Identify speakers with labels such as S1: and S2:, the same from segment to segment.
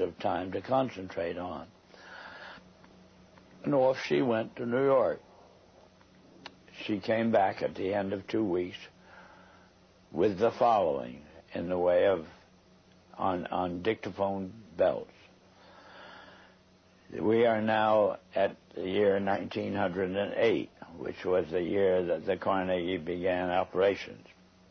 S1: of time to concentrate on. And off she went to New York. She came back at the end of 2 weeks with the following in the way of on dictaphone belts. We are now at the year 1908, which was the year that the Carnegie began operations.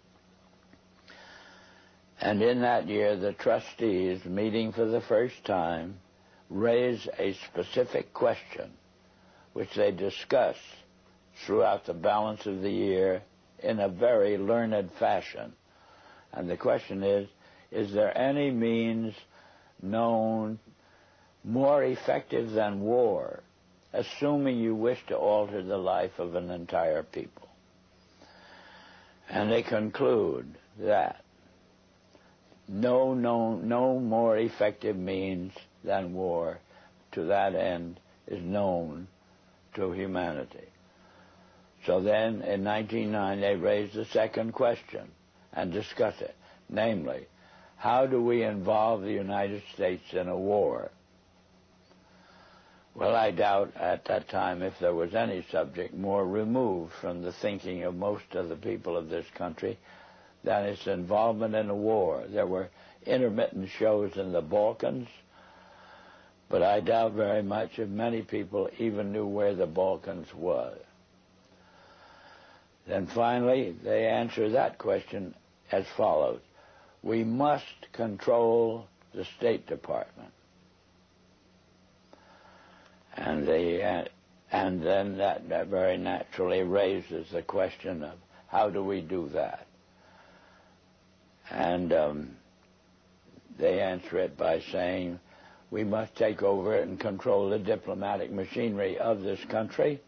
S1: And in that year, the trustees, meeting for the first time, raised a specific question, which they discussed throughout the balance of the year in a very learned fashion. And the question is there any means known more effective than war, assuming you wish to alter the life of an entire people? And they conclude that no more effective means than war to that end is known to humanity. So then, in 1909, they raised the second question and discussed it, namely, how do we involve the United States in a war? Well, I doubt at that time if there was any subject more removed from the thinking of most of the people of this country than its involvement in a war. There were intermittent shows in the Balkans, but I doubt very much if many people even knew where the Balkans was. Then finally, they answer that question as follows. We must control the State Department. And then that very naturally raises the question of how do we do that? And they answer it by saying we must take over and control the diplomatic machinery of this country.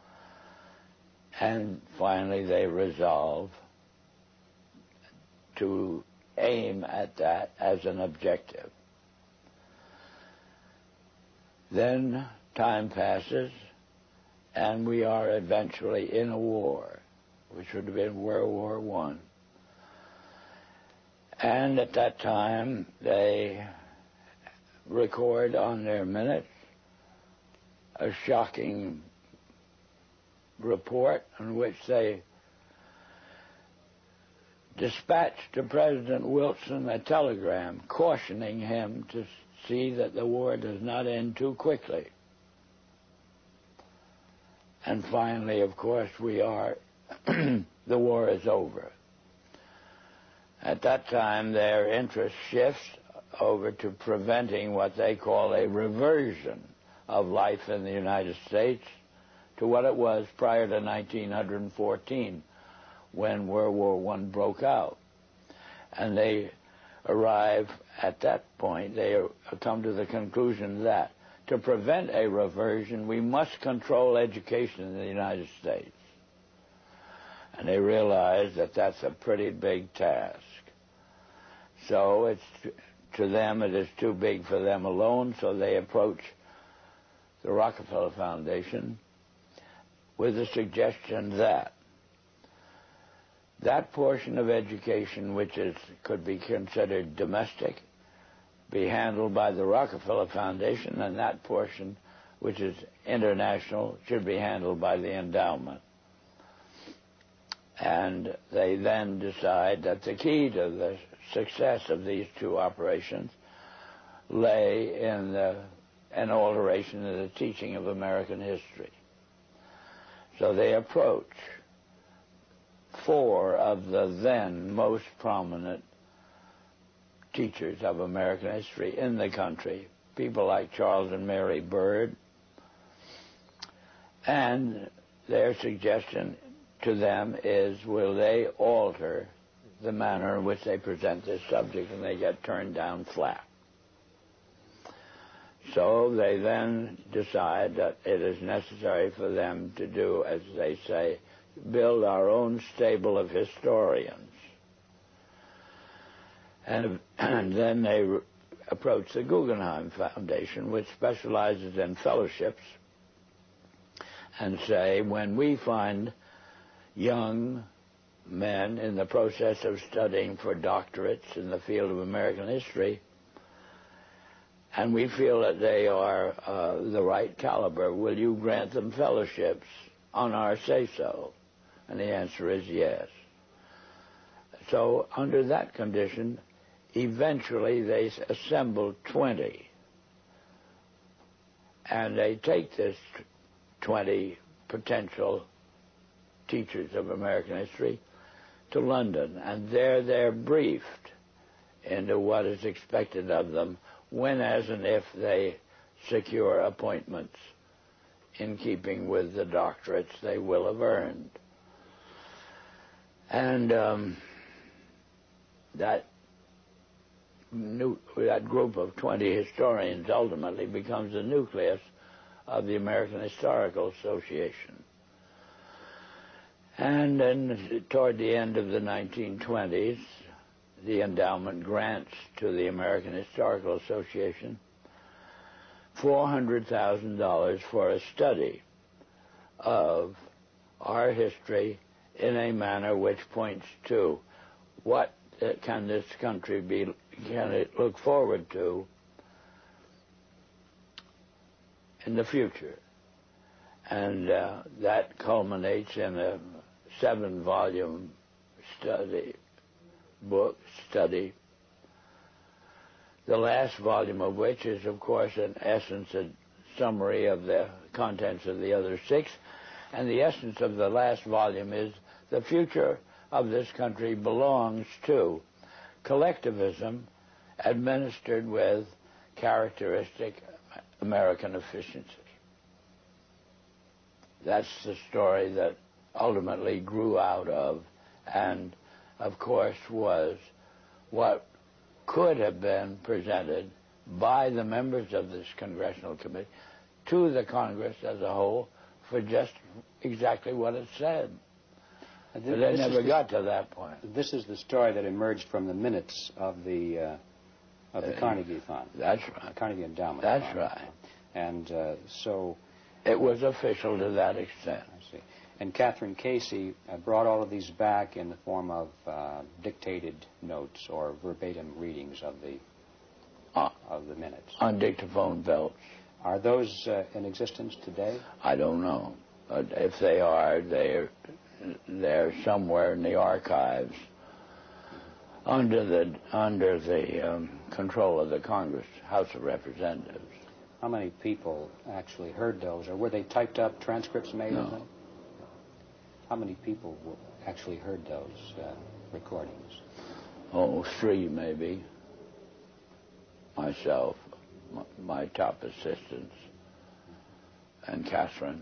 S1: And finally they resolve to aim at that as an objective. Then time passes, and we are eventually in a war, which would have been World War I. And at that time, they record on their minutes a shocking report in which they dispatched to President Wilson a telegram cautioning him to see that the war does not end too quickly. And finally, of course, the war is over. At that time, their interest shifts over to preventing what they call a reversion of life in the United States to what it was prior to 1914, when World War I broke out. And they arrive at that point, they come to the conclusion that to prevent a reversion, we must control education in the United States. And they realize that that's a pretty big task. So to them, it is too big for them alone, so they approach the Rockefeller Foundation with the suggestion that that portion of education which could be considered domestic be handled by the Rockefeller Foundation, and that portion which is international should be handled by the endowment. And they then decide that the key to the success of these two operations lay in an alteration in the teaching of American history. So they approach four of the then most prominent teachers of American history in the country, people like Charles and Mary Bird, and their suggestion to them is, will they alter the manner in which they present this subject, and they get turned down flat. So they then decide that it is necessary for them to do, as they say, build our own stable of historians. And then they approach the Guggenheim Foundation, which specializes in fellowships, and say, when we find young men in the process of studying for doctorates in the field of American history, and we feel that they are the right caliber. Will you grant them fellowships on our say-so? And the answer is yes. So under that condition, eventually they assembled 20. And they take this 20 potential teachers of American history to London, and there they're briefed into what is expected of them when, as and if they secure appointments in keeping with the doctorates they will have earned. And that group of 20 historians ultimately becomes the nucleus of the American Historical Association. And then toward the end of the 1920s, the endowment grants to the American Historical Association $400,000 for a study of our history in a manner which points to what can this country can it look forward to in the future. And that culminates in a 7-volume study, the last volume of which is, of course, in essence a summary of the contents of the other 6. And the essence of the last volume is the future of this country belongs to collectivism administered with characteristic American efficiency. That's the story that ultimately grew out of, and of course was what could have been presented by the members of this congressional committee to the Congress as a whole for just exactly what it said. But they never got to that point.
S2: This is the story that emerged from the minutes of the Carnegie Fund.
S1: That's right.
S2: Carnegie Endowment
S1: That's
S2: Fund.
S1: right.
S2: And so...
S1: It was official to that extent.
S2: I see. And Catherine Casey brought all of these back in the form of dictated notes or verbatim readings of the minutes.
S1: On dictaphone belts.
S2: Are those in existence today?
S1: I don't know. If they are, they're somewhere in the archives under the control of the Congress, House of Representatives.
S2: How many people actually heard those, or were they typed up transcripts made of them? How many people actually heard those recordings?
S1: Oh, 3 maybe. Myself, my top assistants, and Catherine.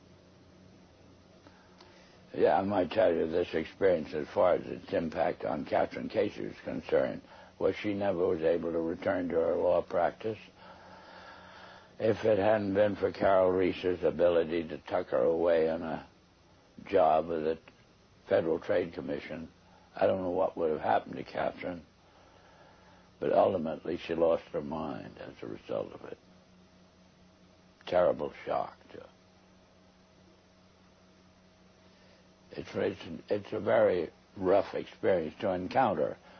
S1: Yeah, I might tell you this experience as far as its impact on Catherine Casey was concerned was she never was able to return to her law practice. If it hadn't been for Carol Reese's ability to tuck her away on a job with the Federal Trade Commission, I don't know what would have happened to Catherine, but ultimately she lost her mind as a result of it. Terrible shock to her. It's a very rough experience to encounter